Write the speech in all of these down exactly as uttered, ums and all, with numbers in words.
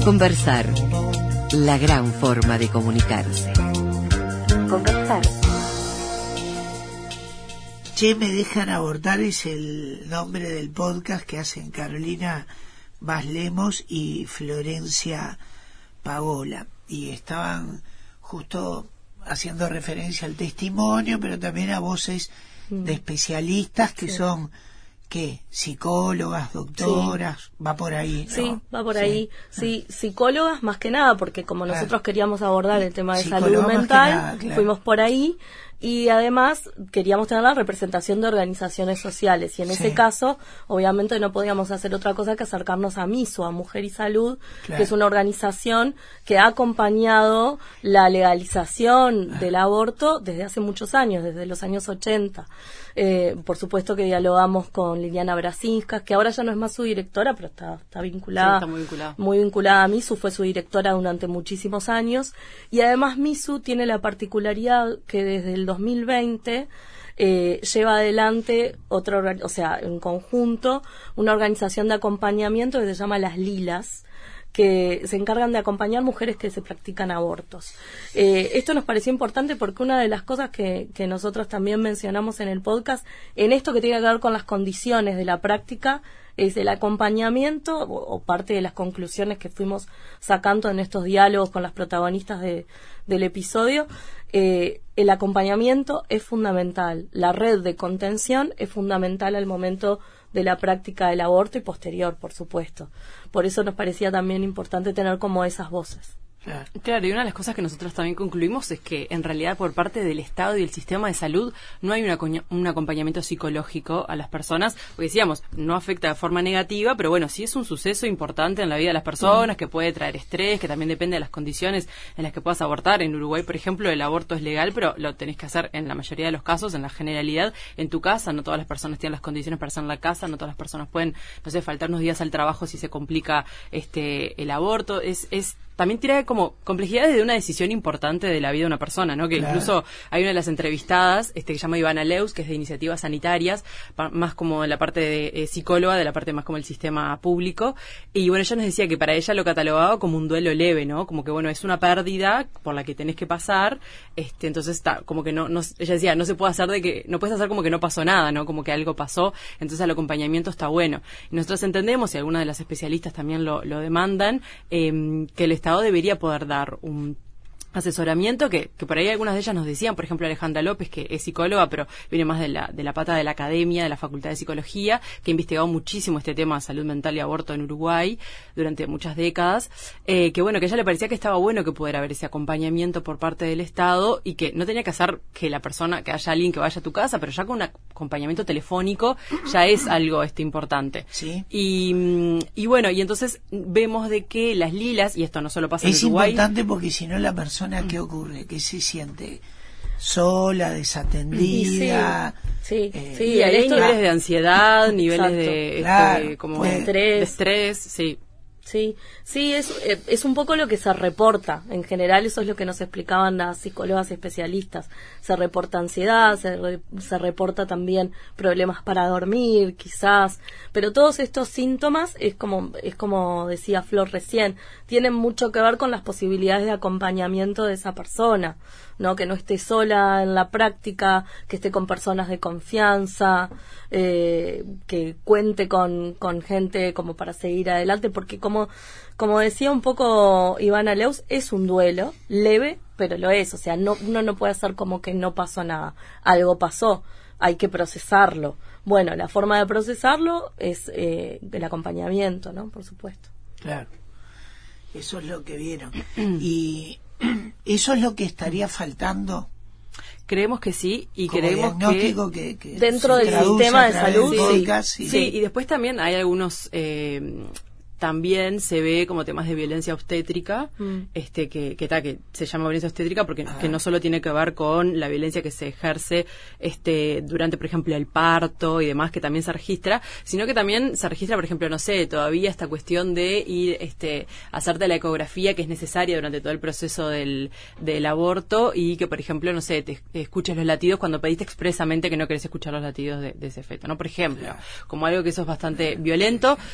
Conversar, la gran forma de comunicarse. Conversar. Che, me dejan abortar es el nombre del podcast que hacen Carolina Vaz Lemos y Florencia Pagola. Y estaban justo haciendo referencia al testimonio, pero también a voces mm. de especialistas que sí. son... ¿Qué? ¿Psicólogas, doctoras? Sí. Va por ahí, ¿no? Sí, va por sí. ahí. Sí, psicólogas más que nada, porque como claro. nosotros queríamos abordar el tema de Psicóloga salud mental, nada, claro. fuimos por ahí. Y además queríamos tener la representación de organizaciones sociales. Y en sí. ese caso, obviamente no podíamos hacer otra cosa que acercarnos a MISU, a Mujer y Salud, claro. que es una organización que ha acompañado la legalización ah. del aborto desde hace muchos años, desde los años ochenta. Eh, por supuesto que dialogamos con Liliana Brasinskas, que ahora ya no es más su directora, pero está, está vinculada, sí, está muy vinculada. Muy vinculada a MISU, fue su directora durante muchísimos años. Y además MISU tiene la particularidad que desde el dos mil veinte eh, lleva adelante otra, o sea, en conjunto, una organización de acompañamiento que se llama Las Lilas, que se encargan de acompañar mujeres que se practican abortos. Eh, esto nos pareció importante porque una de las cosas que, que nosotros también mencionamos en el podcast, en esto que tiene que ver con las condiciones de la práctica, es el acompañamiento o, o parte de las conclusiones que fuimos sacando en estos diálogos con las protagonistas de, del episodio. Eh, el acompañamiento es fundamental, la red de contención es fundamental al momento de la práctica del aborto y posterior, por supuesto. Por eso nos parecía también importante tener como esas voces. Claro. claro, y una de las cosas que nosotros también concluimos es que en realidad por parte del Estado y del sistema de salud no hay una, un acompañamiento psicológico a las personas, porque decíamos, no afecta de forma negativa, pero bueno, sí es un suceso importante en la vida de las personas, mm. que puede traer estrés, que también depende de las condiciones en las que puedas abortar. En Uruguay, por ejemplo, el aborto es legal, pero lo tenés que hacer en la mayoría de los casos, en la generalidad, en tu casa. No todas las personas tienen las condiciones para hacer en la casa, no todas las personas pueden, no sé, faltar unos días al trabajo si se complica este el aborto. Es, es también trae como complejidades de una decisión importante de la vida de una persona, ¿no? Que claro. incluso hay una de las entrevistadas, este que se llama Ivana Leus, que es de Iniciativas Sanitarias, pa, más como en la parte de eh, psicóloga, de la parte más como el sistema público, y bueno, ella nos decía que para ella lo catalogaba como un duelo leve, ¿no? Como que bueno, es una pérdida por la que tenés que pasar, este entonces está, como que no, no ella decía, no se puede hacer de que, no puedes hacer como que no pasó nada, ¿no? Como que algo pasó, entonces el acompañamiento está bueno. Y nosotros entendemos, y algunas de las especialistas también lo, lo demandan, eh, que el Estado debería poder dar un asesoramiento que, que por ahí algunas de ellas nos decían, por ejemplo Alejandra López, que es psicóloga, pero viene más de la, de la pata de la academia, de la Facultad de Psicología, que ha investigado muchísimo este tema de salud mental y aborto en Uruguay durante muchas décadas, eh, que bueno, que a ella le parecía que estaba bueno que pudiera haber ese acompañamiento por parte del Estado y que no tenía que hacer que la persona, que haya alguien que vaya a tu casa, pero ya con un acompañamiento telefónico ya es algo este importante. Sí. Y, y bueno, y entonces vemos de que las Lilas, y esto no solo pasa en es Uruguay. Es importante porque si no la persona, ¿qué ocurre? Que se siente sola, desatendida. Sí, sí, eh, sí, y hay niveles de ansiedad, niveles de, claro, este, como pues, estrés. de estrés, sí. Sí, sí, es, es un poco lo que se reporta. En general eso es lo que nos explicaban las psicólogas especialistas. Se reporta ansiedad, se, re, se reporta también problemas para dormir, quizás. Pero todos estos síntomas, es como, es como decía Flor recién, tienen mucho que ver con las posibilidades de acompañamiento de esa persona, ¿no? Que no esté sola en la práctica, que esté con personas de confianza, eh, que cuente con, con gente como para seguir adelante, porque como, como decía un poco Ivana Leus, es un duelo leve, pero lo es, o sea, no, uno no puede hacer como que no pasó nada, algo pasó, hay que procesarlo. Bueno, la forma de procesarlo es eh, el acompañamiento, ¿no? Por supuesto. Claro, eso es lo que vieron. Y eso es lo que estaría faltando. Creemos que sí, y como creemos diagnóstico que, que, que dentro del sistema de salud, sí, sí. sí, y después también hay algunos eh, también se ve como temas de violencia obstétrica, mm. este que que, ta, que se llama violencia obstétrica porque ah. que no solo tiene que ver con la violencia que se ejerce este durante, por ejemplo, el parto y demás, que también se registra, sino que también se registra, por ejemplo, no sé, todavía esta cuestión de ir este hacerte la ecografía que es necesaria durante todo el proceso del, del aborto y que, por ejemplo, no sé, te, te escuches los latidos cuando pediste expresamente que no querés escuchar los latidos de, de ese feto, ¿no? Por ejemplo, claro. como algo que eso es bastante violento.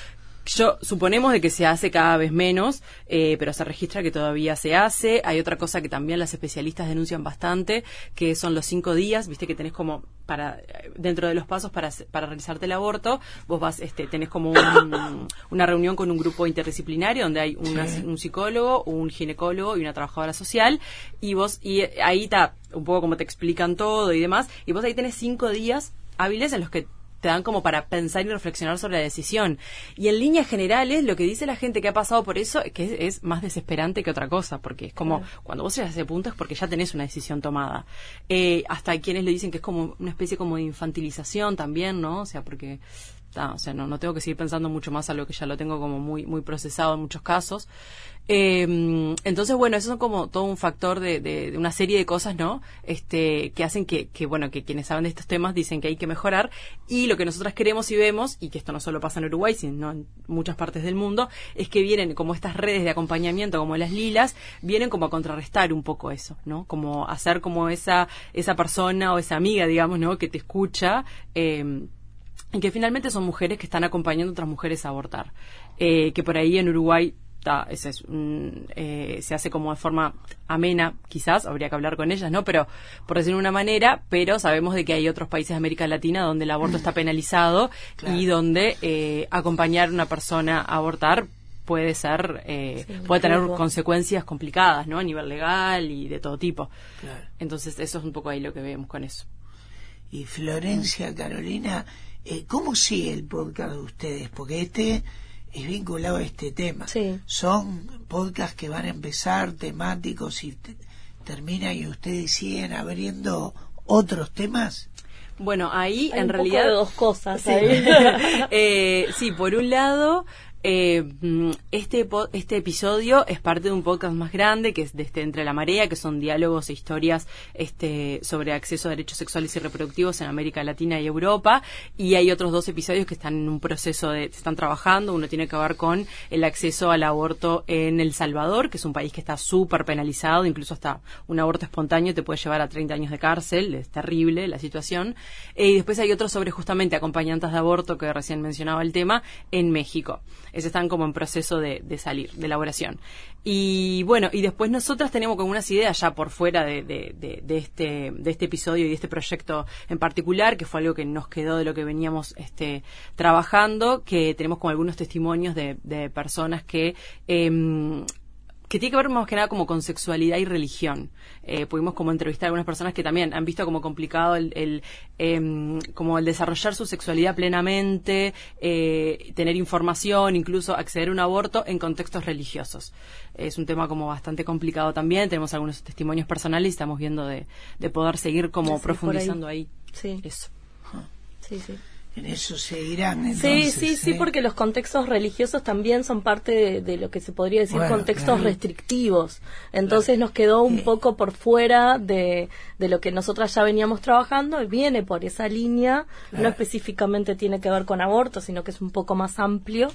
yo suponemos de que se hace cada vez menos, eh, pero se registra que todavía se hace. Hay otra cosa que también las especialistas denuncian bastante, que son los cinco días, viste que tenés como para dentro de los pasos para para realizarte el aborto, vos vas, este, tenés como un, una reunión con un grupo interdisciplinario donde hay una, sí. un psicólogo, un ginecólogo y una trabajadora social, y vos, y ahí está un poco como te explican todo y demás, y vos ahí tenés cinco días hábiles en los que te dan como para pensar y reflexionar sobre la decisión. Y en líneas generales, lo que dice la gente que ha pasado por eso es que es, es más desesperante que otra cosa, porque es como, claro, cuando vos llegas a ese punto es porque ya tenés una decisión tomada. Eh, hasta hay quienes le dicen que es como una especie como de infantilización también, ¿no? O sea, porque... Ah, o sea, no, no tengo que seguir pensando mucho más a lo que ya lo tengo como muy muy procesado en muchos casos. Eh, entonces, bueno, eso es como todo un factor de, de, de una serie de cosas, ¿no? Este, que hacen que, que, bueno, que quienes saben de estos temas dicen que hay que mejorar. Y lo que nosotras queremos y vemos, y que esto no solo pasa en Uruguay, sino en muchas partes del mundo, es que vienen como estas redes de acompañamiento, como las Lilas, vienen como a contrarrestar un poco eso, ¿no? Como hacer como esa, esa persona o esa amiga, digamos, ¿no? Que te escucha, eh, y que finalmente son mujeres que están acompañando a otras mujeres a abortar. Eh, que por ahí en Uruguay ta, ese es, mm, eh, se hace como de forma amena, quizás, habría que hablar con ellas, ¿no? Pero, por decirlo de una manera, pero sabemos de que hay otros países de América Latina donde el aborto está penalizado, claro, y donde eh, acompañar a una persona a abortar puede ser, eh, sí, puede tener riesgo. Consecuencias complicadas, ¿no? A nivel legal y de todo tipo. Claro. Entonces, eso es un poco ahí lo que vemos con eso. Y Florencia, Carolina, Eh, ¿cómo sigue el podcast de ustedes? Porque este es vinculado a este tema. Sí. Son podcasts que van a empezar temáticos y te, terminan y ustedes siguen abriendo otros temas. Bueno, ahí Hay en un realidad poco de dos cosas. Sí, ahí. eh, sí, por un lado, eh, este po- este episodio es parte de un podcast más grande que es de este Entre la Marea, que son diálogos e historias este sobre acceso a derechos sexuales y reproductivos en América Latina y Europa, y hay otros dos episodios que están en un proceso de, están trabajando. Uno tiene que ver con el acceso al aborto en El Salvador, que es un país que está súper penalizado, incluso hasta un aborto espontáneo te puede llevar a treinta años de cárcel, es terrible la situación. Eh, y después hay otro sobre justamente acompañantes de aborto, que recién mencionaba el tema, en México. Ese están como en proceso de, de salir, de elaboración. Y bueno, y después nosotras tenemos como unas ideas ya por fuera de, de, de, de este de este episodio y de este proyecto en particular, que fue algo que nos quedó de lo que veníamos este trabajando, que tenemos como algunos testimonios de, de personas que... Eh, que tiene que ver más que nada como con sexualidad y religión. Eh, pudimos como entrevistar a algunas personas que también han visto como complicado el, el eh, como el desarrollar su sexualidad plenamente, eh, tener información, incluso acceder a un aborto en contextos religiosos. Es un tema como bastante complicado también. Tenemos algunos testimonios personales y estamos viendo de, de poder seguir como sí, profundizando ahí. ahí. Sí. Eso. Sí, sí. En eso seguirán, entonces. Sí, sí, sí, ¿eh? Porque los contextos religiosos también son parte de, de lo que se podría decir bueno, contextos claro. restrictivos. Entonces claro. nos quedó un eh. poco por fuera de, de lo que nosotras ya veníamos trabajando, y viene por esa línea, claro. no específicamente tiene que ver con aborto, sino que es un poco más amplio.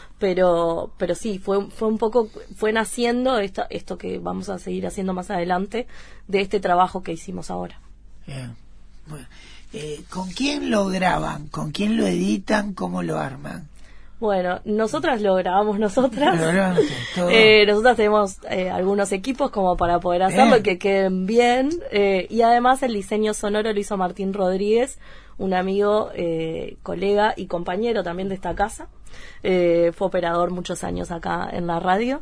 Pero pero sí, fue fue un poco, fue naciendo esto, esto que vamos a seguir haciendo más adelante, de este trabajo que hicimos ahora. Bien, bueno. Eh, ¿Con quién lo graban? ¿Con quién lo editan? ¿Cómo lo arman? Bueno, nosotras lo grabamos nosotras. Lo graban todo. Eh, nosotras tenemos eh, algunos equipos como para poder hacerlo, bien. que queden bien. Eh, y además el diseño sonoro lo hizo Martín Rodríguez, un amigo, eh, colega y compañero también de esta casa. Eh, fue operador muchos años acá en la radio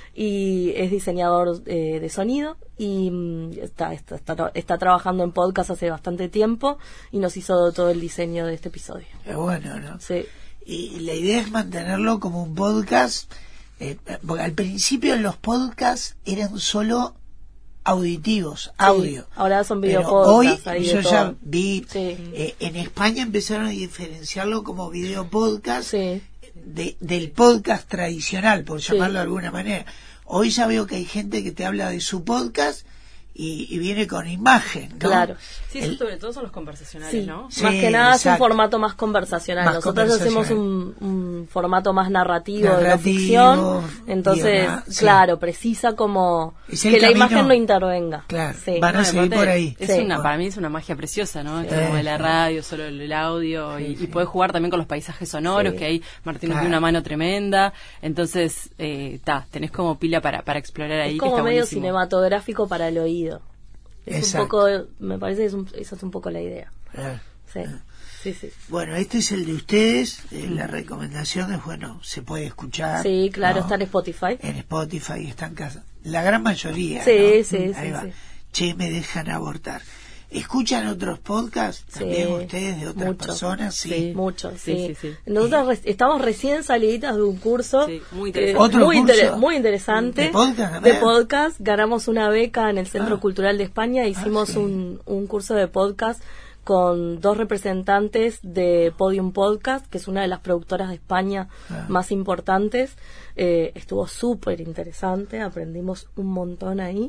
y es diseñador eh, de sonido y mm, está, está, está, está trabajando en podcast hace bastante tiempo y nos hizo todo el diseño de este episodio. Es bueno, ¿no? Sí. Y la idea es mantenerlo como un podcast, eh, porque al principio los podcasts eran solo auditivos, audio. Sí, ahora son video Pero podcasts. Hoy yo ya vi, sí. eh, en España empezaron a diferenciarlo como video podcast. Sí. De, del podcast tradicional, por llamarlo sí. de alguna manera. Hoy ya veo que hay gente que te habla de su podcast y, y viene con imagen, ¿no? Claro. Sí, El- eso sobre todo son los conversacionales, Sí, ¿no? Sí, más que nada es un exacto. formato más conversacional. Más Nosotros conversacional. hacemos un, un formato más narrativo, de no Narrativo, ficción, entonces, guiona- sí. claro, precisa como Es el que la camino- imagen no intervenga. Claro, Sí. van a No, seguir aparte, por ahí. Es Sí. una, para mí es una magia preciosa, ¿no? Esto Sí. como de la radio, solo el, el audio, y, y podés jugar también con los paisajes sonoros, Sí. que ahí Martín nos Claro. tiene una mano tremenda. Entonces, eh, ta, tenés como pila para, para explorar ahí. Es que como está medio buenísimo. cinematográfico para el oído. Es Exacto. un poco, me parece que es un- esa es un poco la idea. Ah. Sí, sí, sí. Bueno, este es el de ustedes. eh, la recomendación es, bueno, se puede escuchar. Sí, claro, ¿no? está en Spotify. En Spotify, está en casa. La gran mayoría. Sí, ¿no? sí, Ahí sí, va. sí. Che, me dejan abortar. ¿Escuchan otros podcasts también Sí, ustedes de otras mucho. personas? Sí. Sí. Mucho, sí. Sí, sí, sí. Nosotros re- estamos recién saliditas de un curso Sí, muy eh, interesante. ¿Otro muy, curso? inter- muy interesante ¿De podcast de también? podcast. Ganamos una beca en el Centro Ah. Cultural de España. Hicimos sí. un, un curso de podcast con dos representantes de Podium Podcast, que es una de las productoras de España Ah. más importantes. Eh, estuvo súper interesante, aprendimos un montón ahí.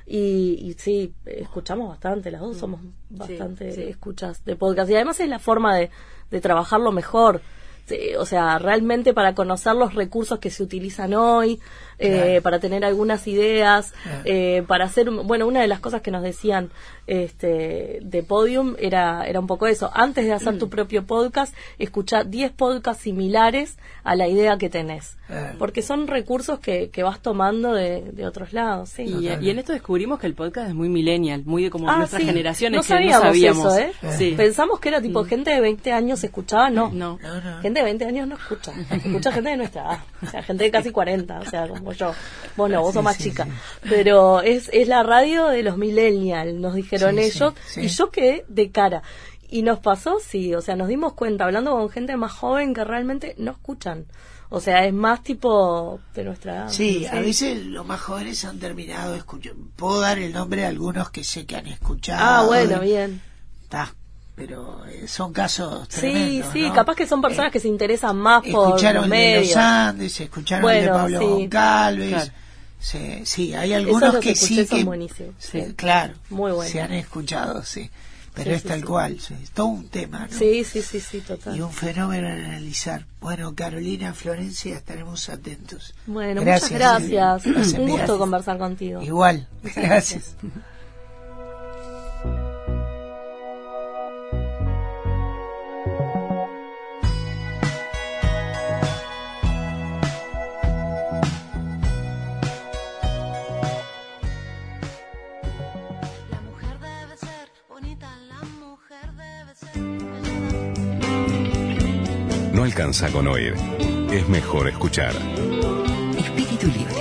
Y, y sí, escuchamos bastante, las dos somos bastante sí. escuchas de podcast. Y además es la forma de, de trabajarlo mejor. Sí, o sea, realmente para conocer los recursos que se utilizan hoy, eh, Claro. para tener algunas ideas, Claro. eh, para hacer, un- bueno, una de las cosas que nos decían este de Podium era era un poco eso. Antes de hacer tu propio podcast, escucha diez podcasts similares a la idea que tenés. Claro. Porque son recursos que, que vas tomando de, de otros lados. Sí. Y, Totalmente. y en esto descubrimos que el podcast es muy millennial, muy de como Ah, nuestras sí. generaciones No que sabíamos, no sabíamos. eso, ¿eh? Sí. Pensamos que era tipo gente de veinte años escuchaba, no. No. No, no. Gente de veinte años no escucha. Escucha gente de nuestra edad. O sea, gente de casi cuarenta, o sea, como yo. Vos no, vos sos Sí, más sí, chica. sí. Pero es, es la radio de los millennials, nos dijeron Sí, sí, ellos. sí. Y yo quedé de cara. Y nos pasó, sí, o sea, nos dimos cuenta, hablando con gente más joven, que realmente no escuchan. O sea, es más tipo de nuestra edad. Sí, a veces los más jóvenes han terminado de escuchar. Puedo dar el nombre de algunos que sé que han escuchado. Ah, bueno, bien. Está, pero eh, son casos Sí, tremendos, sí, ¿no? capaz que son personas Eh, que se interesan más por escucharon los el de medios. los Andes, escucharon el de Bueno, Pablo sí. Goncalves. Claro. Sí, sí, hay Esos algunos los que escuché, sí son que buenísimos. sí, Sí. claro, Muy bueno. se han escuchado, sí, pero Sí, es sí, tal sí. cual, sí, es todo un tema, ¿no? Sí, sí, sí, sí, total. Y un fenómeno a analizar. Bueno, Carolina, Florencia, estaremos atentos. Bueno, Gracias, muchas sí. gracias. Gracias, Un gusto gracias. conversar contigo. Igual, Muchas gracias. La mujer debe ser bonita, la mujer debe ser. No alcanza con oír. Es mejor escuchar. Espíritu libre.